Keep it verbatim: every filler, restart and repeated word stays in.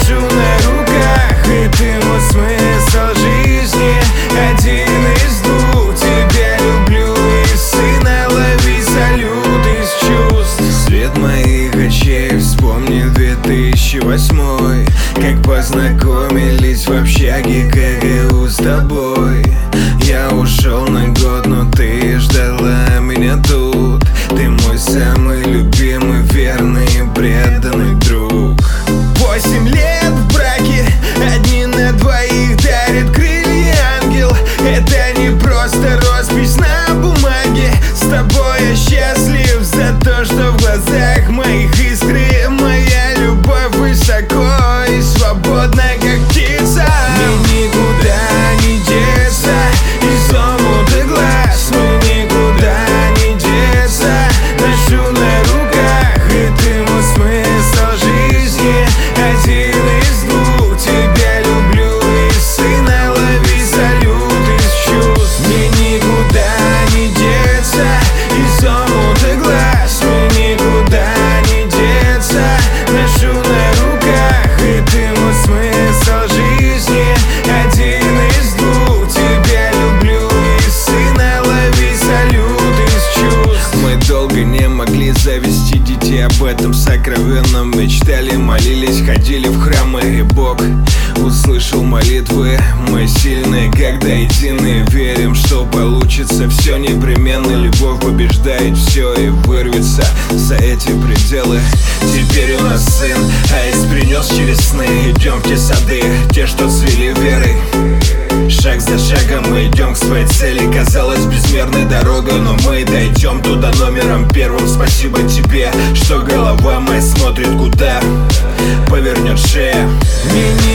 ношу на руках, и ты мой смысл жизни. Один из двух, тебя люблю и сына лови салют из чувств. Свет моих очей, вспомни две тысячи восьмой, как познакомились в общаге КГУ с тобой. Я ушел на год, но ты ждала меня тут. Ты мой самый любимый, верный и преданный друг. Восемь лет в браке, одни на двоих дарят крылья ангел. Это не просто роспись на бумаге. С тобой я счастлив за то, что в глазах моих искры. Моя любовь высоко и свободна, как птица. Мне никуда не деться из омута глаз. Мне никуда не деться, ношу на руках, и ты мой смысл жизни. Один из двух, тебя люблю и сына лови салют из чувств. Мне никуда не деться из омута глаз. Мне никуда не деться, ношу на руках, и ты мой смысл жизни. Один из двух, тебя люблю и сына лови салют из чувств. Мы долго не могли завести детей, об этом сокровенном мечтали, молились, ходили в храмы, и Бог услышал молитвы мы сильные, когда единые. Верим, что получится все непременно. Любовь побеждает все и вырвется за эти пределы. Теперь у нас сын, а из принес через сны. Идем в те сады, те, что цвели верой. Шаг за шагом мы идем к своей цели. Казалось, безмерная дорога, но мы дойдем туда номером первым. Спасибо тебе, что голова моя смотрит куда повернет шея. Мне